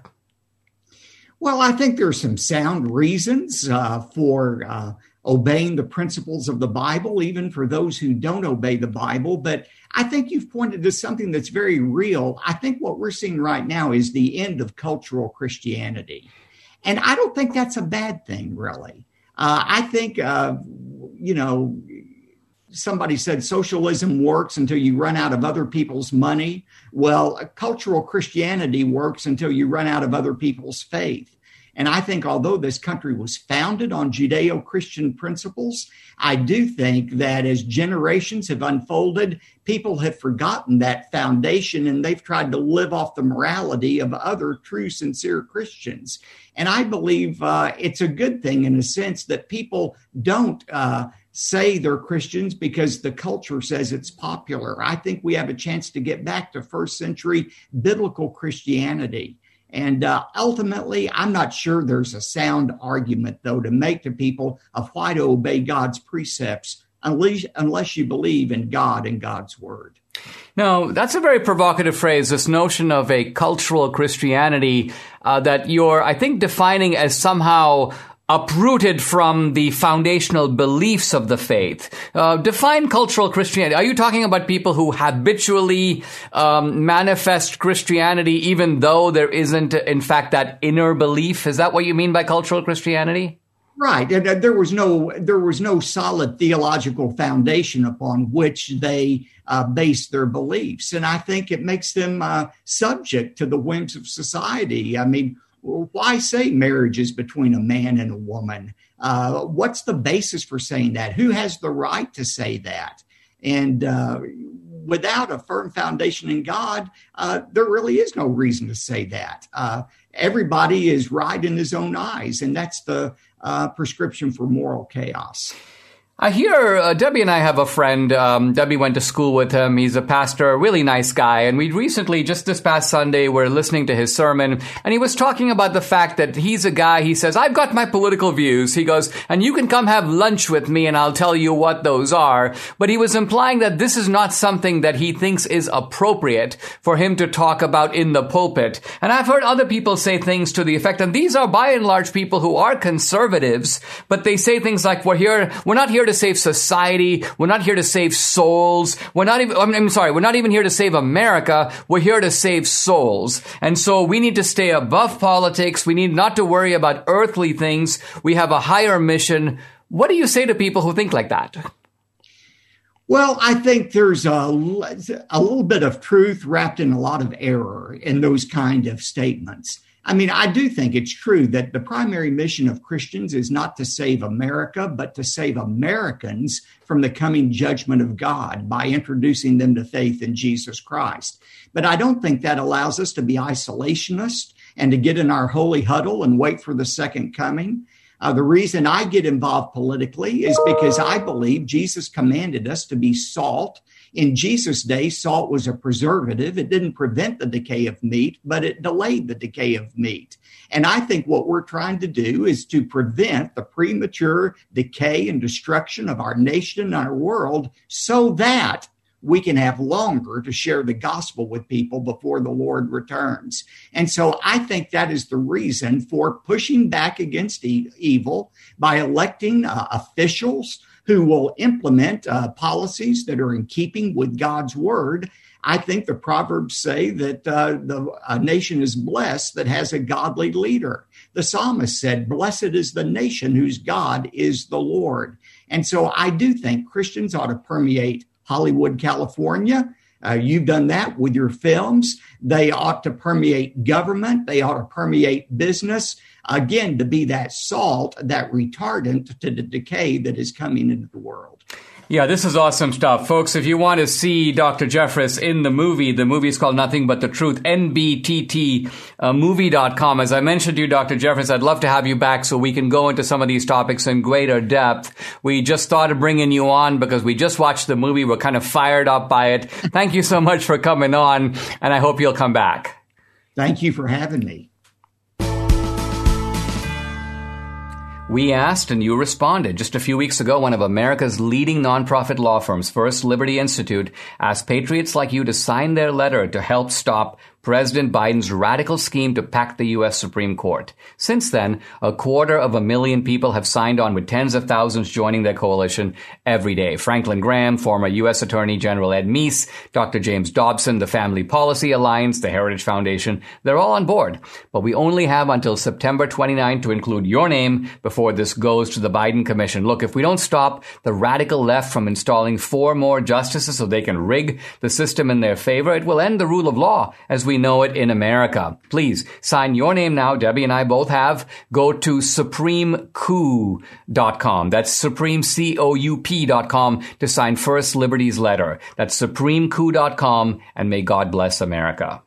Well, I think there's some sound reasons uh, for uh, obeying the principles of the Bible, even for those who don't obey the Bible. But I think you've pointed to something that's very real. I think what we're seeing right now is the end of cultural Christianity. And I don't think that's a bad thing, really. Uh, I think, uh, you know, somebody said socialism works until you run out of other people's money. Well, cultural Christianity works until you run out of other people's faith. And I think although this country was founded on Judeo-Christian principles, I do think that as generations have unfolded, people have forgotten that foundation and they've tried to live off the morality of other true, sincere Christians. And I believe uh, it's a good thing in a sense that people don't uh, say they're Christians because the culture says it's popular. I think we have a chance to get back to first century biblical Christianity. And uh, ultimately, I'm not sure there's a sound argument, though, to make to people of why to obey God's precepts unless, unless you believe in God and God's word. No, that's a very provocative phrase, this notion of a cultural Christianity uh, that you're, I think, defining as somehow uprooted from the foundational beliefs of the faith. Uh, define cultural Christianity. Are you talking about people who habitually um, manifest Christianity even though there isn't, in fact, that inner belief? Is that what you mean by cultural Christianity? Right. And there was no there was no solid theological foundation upon which they uh, base their beliefs. And I think it makes them uh, subject to the whims of society. I mean, why say marriage is between a man and a woman? Uh, what's the basis for saying that? Who has the right to say that? And uh, without a firm foundation in God, uh, there really is no reason to say that. Uh, everybody is right in his own eyes, and that's the uh, prescription for moral chaos. I hear uh, Debbie and I have a friend. Um, Debbie went to school with him. He's a pastor, a really nice guy. And we recently, just this past Sunday, were listening to his sermon. And he was talking about the fact that he's a guy, he says, I've got my political views. He goes, and you can come have lunch with me and I'll tell you what those are. But he was implying that this is not something that he thinks is appropriate for him to talk about in the pulpit. And I've heard other people say things to the effect, and these are by and large people who are conservatives, but they say things like, we're here, we're not here to to save society. We're not here to save souls. We're not even, I'm, I'm sorry, we're not even here to save America. We're here to save souls. And so we need to stay above politics. We need not to worry about earthly things. We have a higher mission. What do you say to people who think like that? Well, I think there's a, a little bit of truth wrapped in a lot of error in those kind of statements. I mean, I do think it's true that the primary mission of Christians is not to save America, but to save Americans from the coming judgment of God by introducing them to faith in Jesus Christ. But I don't think that allows us to be isolationist and to get in our holy huddle and wait for the second coming. Uh, the reason I get involved politically is because I believe Jesus commanded us to be salt. In Jesus' day, salt was a preservative. It didn't prevent the decay of meat, but it delayed the decay of meat. And I think what we're trying to do is to prevent the premature decay and destruction of our nation and our world so that we can have longer to share the gospel with people before the Lord returns. And so I think that is the reason for pushing back against e- evil by electing uh, officials who will implement uh, policies that are in keeping with God's word. I think the Proverbs say that uh, the a nation is blessed that has a godly leader. The psalmist said, "Blessed is the nation whose God is the Lord." And so I do think Christians ought to permeate Hollywood, California. Uh, you've done that with your films. They ought to permeate government. They ought to permeate business. Again, to be that salt, that retardant to the decay that is coming into the world. Yeah, this is awesome stuff. Folks, if you want to see Doctor Jeffress in the movie, the movie is called Nothing But the Truth, N B T T movie dot com. As I mentioned to you, Doctor Jeffress, I'd love to have you back so we can go into some of these topics in greater depth. We just started bringing you on because we just watched the movie. We're kind of fired up by it. Thank you so much for coming on, and I hope you'll come back. Thank you for having me. We asked and you responded. Just a few weeks ago, one of America's leading nonprofit law firms, First Liberty Institute, asked patriots like you to sign their letter to help stop President Biden's radical scheme to pack the U S Supreme Court. Since then, a quarter of a million people have signed on, with tens of thousands joining their coalition every day. Franklin Graham, former U S Attorney General Ed Meese, Doctor James Dobson, the Family Policy Alliance, the Heritage Foundation, they're all on board. But we only have until September twenty-ninth to include your name before this goes to the Biden Commission. Look, if we don't stop the radical left from installing four more justices so they can rig the system in their favor, it will end the rule of law as we know it in America. Please sign your name now. Debbie and I both have. Go to supreme coup dot com. That's supreme C O U P dot com to sign First Liberty's letter. That's supreme coup dot com, and may God bless America.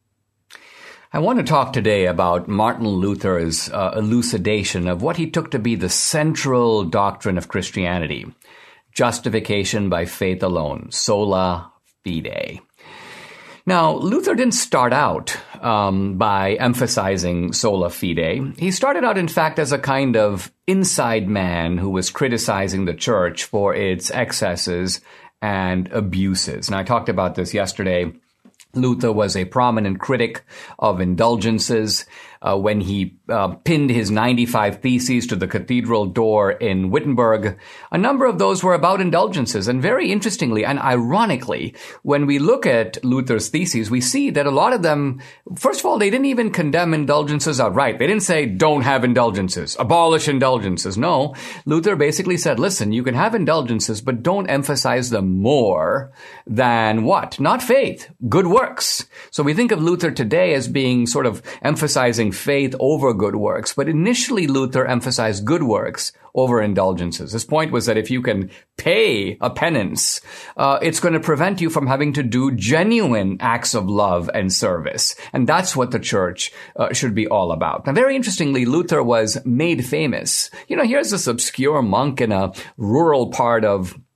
I want to talk today about Martin Luther's uh, elucidation of what he took to be the central doctrine of Christianity: justification by faith alone, sola fide. Now, Luther didn't start out um, by emphasizing sola fide. He started out, in fact, as a kind of inside man who was criticizing the church for its excesses and abuses. And I talked about this yesterday. Luther was a prominent critic of indulgences. Uh, when he uh, pinned his ninety-five theses to the cathedral door in Wittenberg, a number of those were about indulgences. And very interestingly and ironically, when we look at Luther's theses, we see that a lot of them, first of all, they didn't even condemn indulgences outright. They didn't say, don't have indulgences, abolish indulgences. No, Luther basically said, listen, you can have indulgences, but don't emphasize them more than what? Not faith, good works. So we think of Luther today as being sort of emphasizing faith over good works, but initially Luther emphasized good works over indulgences. His point was that if you can pay a penance, uh, it's going to prevent you from having to do genuine acts of love and service. And that's what the church uh, should be all about. Now, very interestingly, Luther was made famous. You know, here's this obscure monk in a rural part of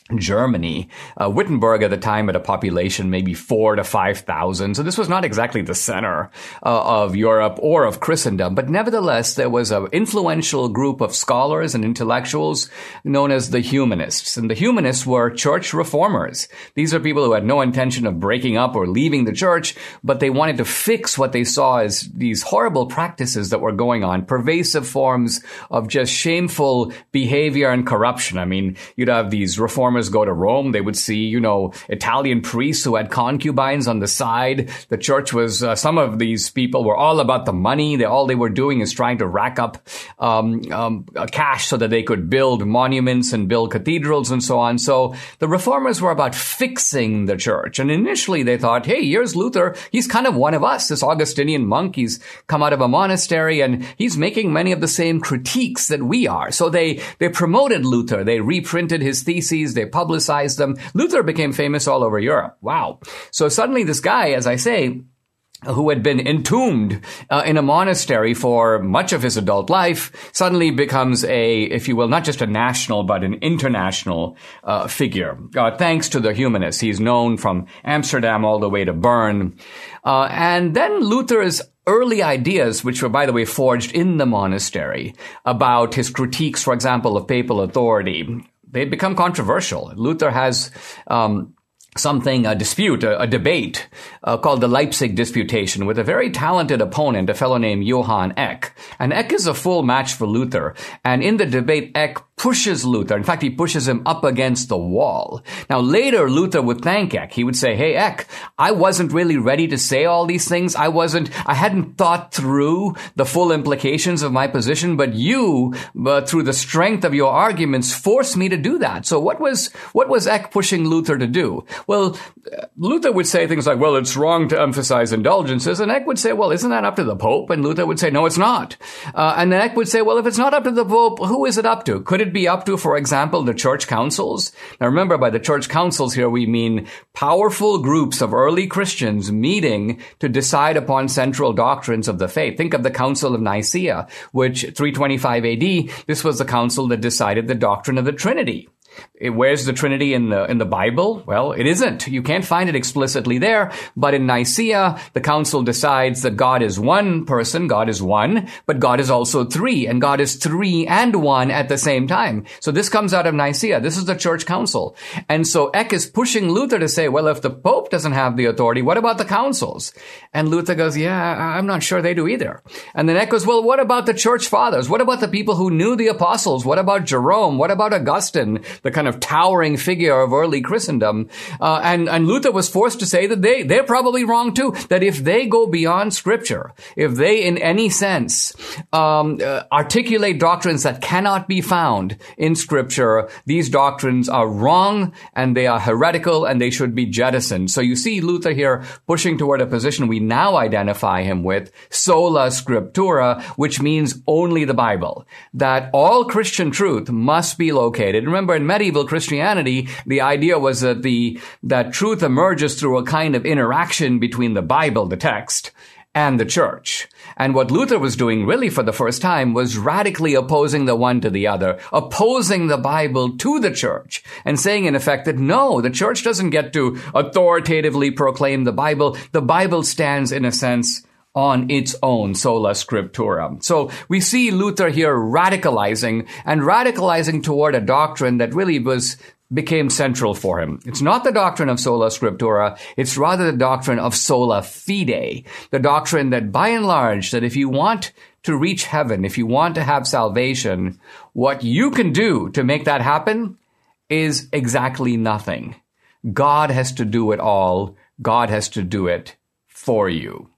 Germany. Uh, Wittenberg at the time had a population maybe four to five thousand. So this was not exactly the center uh, of Europe or of Christendom. But nevertheless, there was an influential group of scholars and intellectuals known as the humanists. And the humanists were church reformers. These are people who had no intention of breaking up or leaving the church, but they wanted to fix what they saw as these horrible practices that were going on, pervasive forms of just shameful behavior and corruption. I mean, you'd have these reformers go to Rome. They would see, you know, Italian priests who had concubines on the side. The church was, uh, some of these people were all about the money. They, all they were doing is trying to rack up um, um, cash so that they could build monuments and build cathedrals and so on. So the reformers were about fixing the church. And initially they thought, hey, here's Luther. He's kind of one of us, this Augustinian monk. He's come out of a monastery and he's making many of the same critiques that we are. So they, they promoted Luther. They reprinted his theses. They publicized them. Luther became famous all over Europe. Wow. So suddenly this guy, as I say, who had been entombed uh, in a monastery for much of his adult life, suddenly becomes a, if you will, not just a national, but an international uh, figure. Uh, thanks to the humanists. He's known from Amsterdam all the way to Bern. Uh, and then Luther's early ideas, which were, by the way, forged in the monastery, about his critiques, for example, of papal authority, they'd become controversial. Luther has um something, a dispute, a, a debate uh, called the Leipzig Disputation with a very talented opponent, a fellow named Johann Eck. And Eck is a full match for Luther. And in the debate, Eck pushes Luther. In fact, he pushes him up against the wall. Now, later, Luther would thank Eck. He would say, hey, Eck, I wasn't really ready to say all these things. I wasn't, I hadn't thought through the full implications of my position, but you, uh, through the strength of your arguments, forced me to do that. So what was, what was Eck pushing Luther to do? Well, Luther would say things like, well, it's wrong to emphasize indulgences. And Eck would say, well, isn't that up to the Pope? And Luther would say, no, it's not. Uh, and then Eck would say, well, if it's not up to the Pope, who is it up to? Could it be up to, for example, the church councils? Now, remember, by the church councils here, we mean powerful groups of early Christians meeting to decide upon central doctrines of the faith. Think of the Council of Nicaea, which three twenty-five A D, this was the council that decided the doctrine of the Trinity. Where's the Trinity in the in the Bible? Well, it isn't. You can't find it explicitly there. But in Nicaea, the council decides that God is one person, God is one, but God is also three, and God is three and one at the same time. So this comes out of Nicaea. This is the church council. And so Eck is pushing Luther to say, well, if the Pope doesn't have the authority, what about the councils? And Luther goes, yeah, I'm not sure they do either. And then Eck goes, well, what about the church fathers? What about the people who knew the apostles? What about Jerome? What about Augustine? The kind of towering figure of early Christendom. Uh, and, and Luther was forced to say that they, they're probably wrong too. That if they go beyond Scripture, if they in any sense um, uh, articulate doctrines that cannot be found in Scripture, these doctrines are wrong and they are heretical and they should be jettisoned. So you see Luther here pushing toward a position we now identify him with, sola scriptura, which means only the Bible. That all Christian truth must be located. Remember, in medieval Christianity, the idea was that the that truth emerges through a kind of interaction between the Bible, the text, and the church. And what Luther was doing really for the first time was radically opposing the one to the other, opposing the Bible to the church, and saying in effect that no, the church doesn't get to authoritatively proclaim the Bible. The Bible stands in a sense on its own, sola scriptura. So we see Luther here radicalizing and radicalizing toward a doctrine that really was became central for him. It's not the doctrine of sola scriptura. It's rather the doctrine of sola fide, the doctrine that by and large, that if you want to reach heaven, if you want to have salvation, what you can do to make that happen is exactly nothing. God has to do it all. God has to do it for you.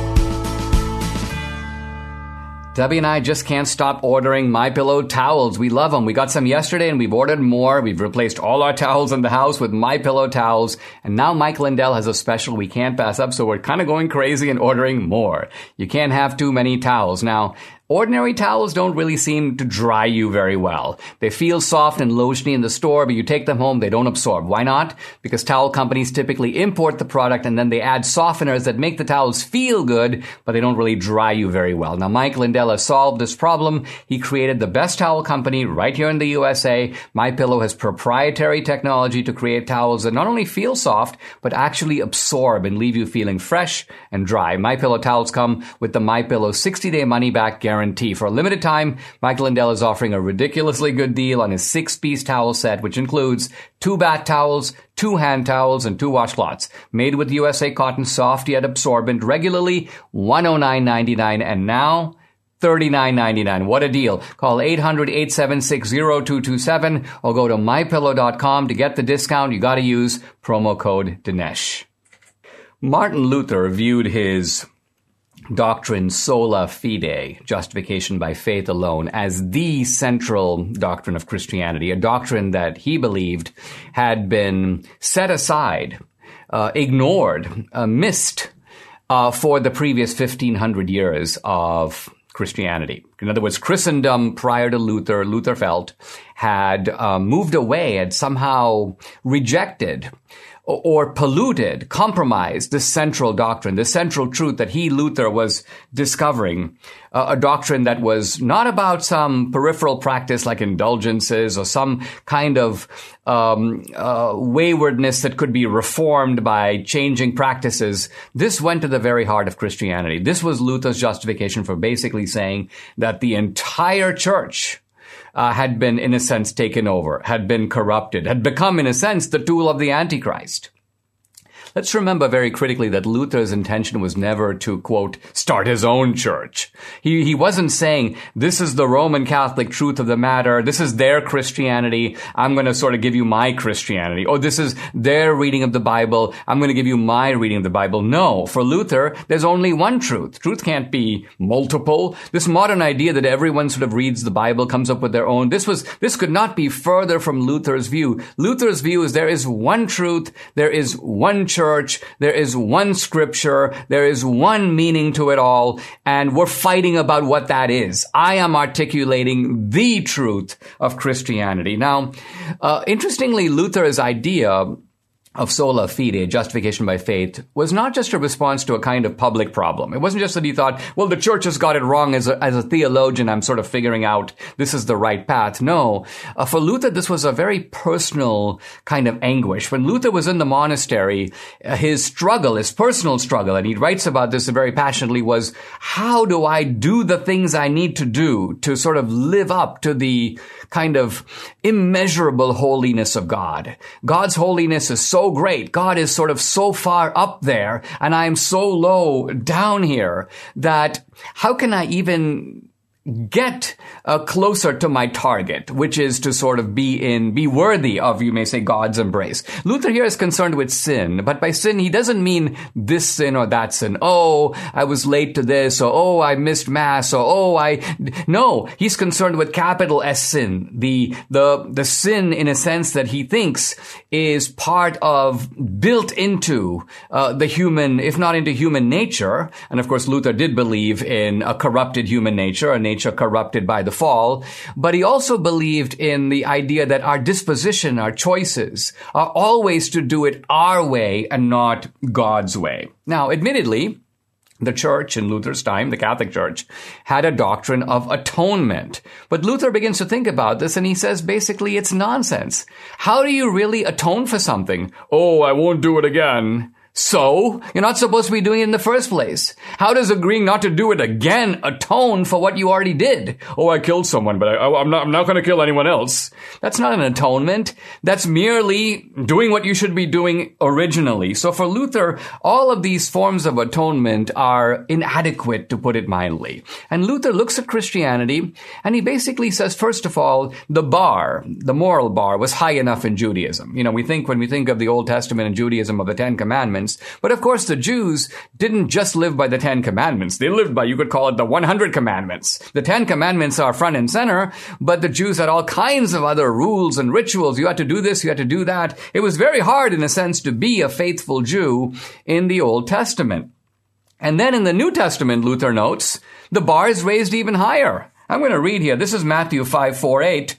Debbie and I just can't stop ordering MyPillow towels. We love them. We got some yesterday and we've ordered more. We've replaced all our towels in the house with MyPillow towels. And now Mike Lindell has a special we can't pass up, so we're kind of going crazy and ordering more. You can't have too many towels. Now, Ordinary towels don't really seem to dry you very well. They feel soft and lotiony in the store, but you take them home, they don't absorb. Why not? Because towel companies typically import the product and then they add softeners that make the towels feel good, but they don't really dry you very well. Now, Mike Lindell has solved this problem. He created the best towel company right here in the U S A. MyPillow has proprietary technology to create towels that not only feel soft, but actually absorb and leave you feeling fresh and dry. MyPillow towels come with the MyPillow sixty-day money-back guarantee. For a limited time, Mike Lindell is offering a ridiculously good deal on his six-piece towel set, which includes two bath towels, two hand towels, and two washcloths. Made with U S A cotton, soft yet absorbent, regularly one hundred nine dollars and ninety-nine cents, and now thirty-nine ninety-nine. What a deal. Call eight hundred, eight seven six, zero two two seven or go to my pillow dot com to get the discount. You got to use promo code Dinesh. Martin Luther viewed his doctrine sola fide, justification by faith alone, as the central doctrine of Christianity, a doctrine that he believed had been set aside, uh, ignored, uh, missed uh, for the previous fifteen hundred years of Christianity. In other words, Christendom prior to Luther, Luther felt, had uh, moved away, had somehow rejected or polluted, compromised the central doctrine, the central truth that he, Luther, was discovering, uh, a doctrine that was not about some peripheral practice like indulgences or some kind of um, uh, waywardness that could be reformed by changing practices. This went to the very heart of Christianity. This was Luther's justification for basically saying that the entire church Uh, had been, in a sense, taken over, had been corrupted, had become, in a sense, the tool of the Antichrist. Let's remember very critically that Luther's intention was never to, quote, start his own church. He, he wasn't saying, this is the Roman Catholic truth of the matter, this is their Christianity, I'm going to sort of give you my Christianity, or this is their reading of the Bible, I'm going to give you my reading of the Bible. No, for Luther, there's only one truth. Truth can't be multiple. This modern idea that everyone sort of reads the Bible, comes up with their own, this was, this could not be further from Luther's view. Luther's view is there is one truth, there is one church, Church, there is one scripture, there is one meaning to it all, and we're fighting about what that is. I am articulating the truth of Christianity. Now, uh, interestingly, Luther's idea of sola fide, justification by faith, was not just a response to a kind of public problem. It wasn't just that he thought, well, the church has got it wrong. As a, as a theologian, I'm sort of figuring out this is the right path. No. Uh, for Luther, this was a very personal kind of anguish. When Luther was in the monastery, uh, his struggle, his personal struggle, and he writes about this very passionately, was how do I do the things I need to do to sort of live up to the kind of immeasurable holiness of God? God's holiness is so great. God is sort of so far up there, and I am so low down here that how can I even get uh, closer to my target, which is to sort of be in, be worthy of, you may say, God's embrace. Luther here is concerned with sin, but by sin, he doesn't mean this sin or that sin. Oh, I was late to this, or oh, I missed mass, or oh, I, no, he's concerned with capital S sin, the, the, the sin in a sense that he thinks is part of, built into, uh, the human, if not into human nature. And of course, Luther did believe in a corrupted human nature, a nature corrupted by the fall, but he also believed in the idea that our disposition, our choices, are always to do it our way and not God's way. Now, admittedly, the church in Luther's time, the Catholic Church, had a doctrine of atonement. But Luther begins to think about this and he says basically it's nonsense. How do you really atone for something? Oh, I won't do it again. So, you're not supposed to be doing it in the first place. How does agreeing not to do it again atone for what you already did? Oh, I killed someone, but I, I'm not, I'm not going to kill anyone else. That's not an atonement. That's merely doing what you should be doing originally. So for Luther, all of these forms of atonement are inadequate, to put it mildly. And Luther looks at Christianity and he basically says, first of all, the bar, the moral bar was high enough in Judaism. You know, we think when we think of the Old Testament and Judaism of the Ten Commandments, but of course, the Jews didn't just live by the Ten Commandments. They lived by, you could call it the one hundred Commandments. The Ten Commandments are front and center, but the Jews had all kinds of other rules and rituals. You had to do this, you had to do that. It was very hard, in a sense, to be a faithful Jew in the Old Testament. And then in the New Testament, Luther notes, the bar is raised even higher. I'm going to read here. This is Matthew five forty-eight.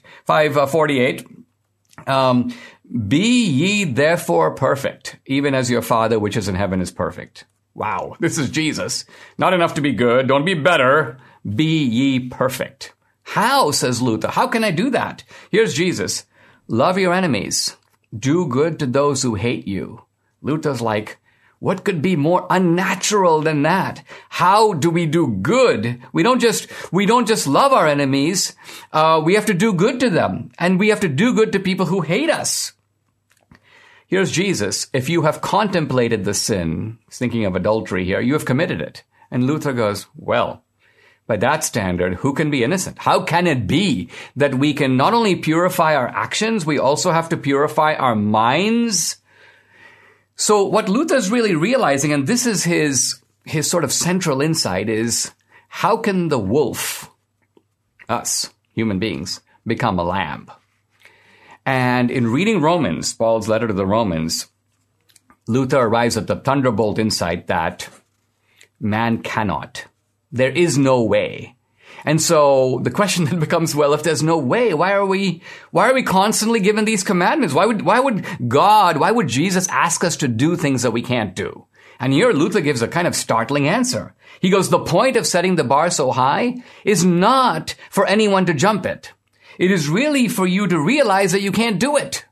Um, Be ye therefore perfect, even as your Father which is in heaven is perfect. Wow, this is Jesus. Not enough to be good. Don't be better. Be ye perfect. How, says Luther? How can I do that? Here's Jesus. Love your enemies. Do good to those who hate you. Luther's like, what could be more unnatural than that? How do we do good? We don't just, we don't just love our enemies. Uh, we have to do good to them. And we have to do good to people who hate us. Here's Jesus. If you have contemplated the sin, thinking of adultery here, you have committed it. And Luther goes, well, by that standard, who can be innocent? How can it be that we can not only purify our actions, we also have to purify our minds? So what Luther's really realizing, and this is his, his sort of central insight, is how can the wolf, us, human beings, become a lamb? And in reading Romans, Paul's letter to the Romans, Luther arrives at the thunderbolt insight that man cannot. There is no way. And so the question then becomes, well, if there's no way, why are we, why are we constantly given these commandments? Why would, why would God, why would Jesus ask us to do things that we can't do? And here Luther gives a kind of startling answer. He goes, the point of setting the bar so high is not for anyone to jump it. It is really for you to realize that you can't do it.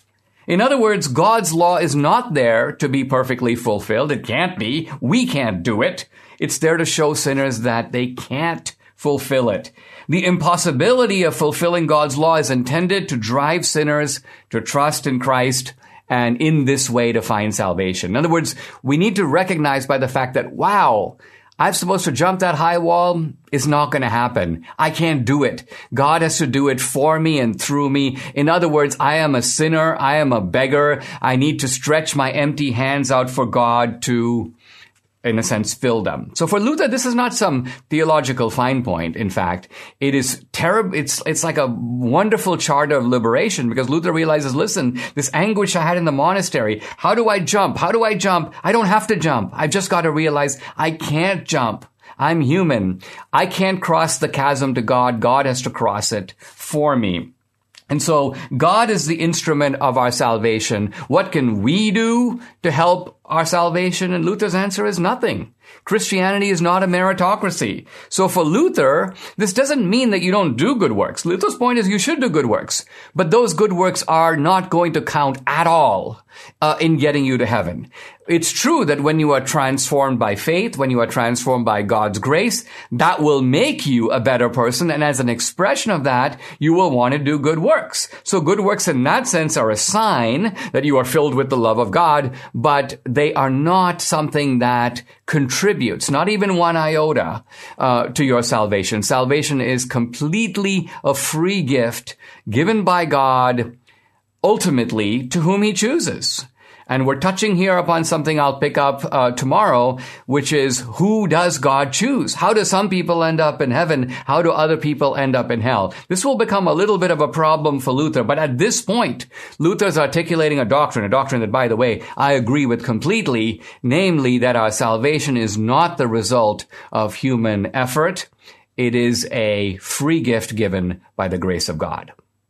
In other words, God's law is not there to be perfectly fulfilled. It can't be. We can't do it. It's there to show sinners that they can't fulfill it. The impossibility of fulfilling God's law is intended to drive sinners to trust in Christ and in this way to find salvation. In other words, we need to recognize by the fact that, wow, I'm supposed to jump that high wall. It's not going to happen. I can't do it. God has to do it for me and through me. In other words, I am a sinner. I am a beggar. I need to stretch my empty hands out for God to, in a sense, fill them. So for Luther, this is not some theological fine point. In fact, it is terrible. It's, it's like a wonderful charter of liberation because Luther realizes, listen, this anguish I had in the monastery, how do I jump? How do I jump? I don't have to jump. I've just got to realize I can't jump. I'm human. I can't cross the chasm to God. God has to cross it for me. And so God is the instrument of our salvation. What can we do to help our salvation? And Luther's answer is nothing. Christianity is not a meritocracy. So for Luther, this doesn't mean that you don't do good works. Luther's point is you should do good works. But those good works are not going to count at all uh, in getting you to heaven. It's true that when you are transformed by faith, when you are transformed by God's grace, that will make you a better person. And as an expression of that, you will want to do good works. So good works in that sense are a sign that you are filled with the love of God, but they are not something that contributes, not even one iota, uh, to your salvation. Salvation is completely a free gift given by God, ultimately to whom he chooses. And we're touching here upon something I'll pick up uh, tomorrow, which is who does God choose? How do some people end up in heaven? How do other people end up in hell? This will become a little bit of a problem for Luther. But at this point, Luther's articulating a doctrine, a doctrine that, by the way, I agree with completely, namely that our salvation is not the result of human effort. It is a free gift given by the grace of God.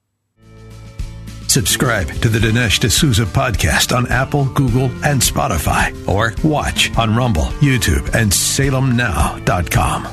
Subscribe to the Dinesh D'Souza podcast on Apple, Google, and Spotify, or watch on Rumble, YouTube, and Salem Now dot com.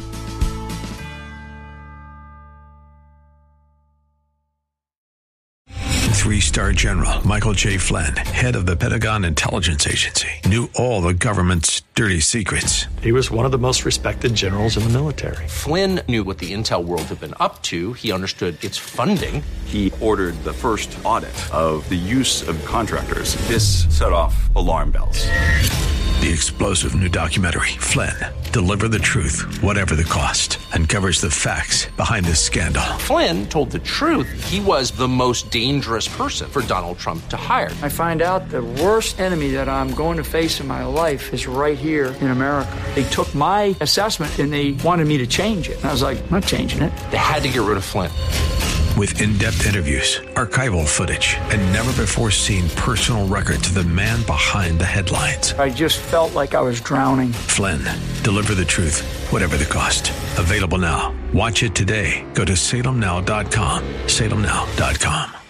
Three-star General Michael J. Flynn, head of the Pentagon Intelligence Agency, knew all the government's dirty secrets. He was one of the most respected generals in the military. Flynn knew what the intel world had been up to. He understood its funding. He ordered the first audit of the use of contractors. This set off alarm bells. The explosive new documentary, Flynn, Deliver the Truth, Whatever the Cost, uncovers the facts behind this scandal. Flynn told the truth. He was the most dangerous person for Donald Trump to hire. I find out the worst enemy that I'm going to face in my life is right here in America. They took my assessment and they wanted me to change it. And I was like, I'm not changing it. They had to get rid of Flynn. With in-depth interviews, archival footage, and never-before-seen personal records of the man behind the headlines. I just felt like I was drowning. Flynn, deliver the truth, whatever the cost. Available now. Watch it today. Go to salem now dot com. salem now dot com.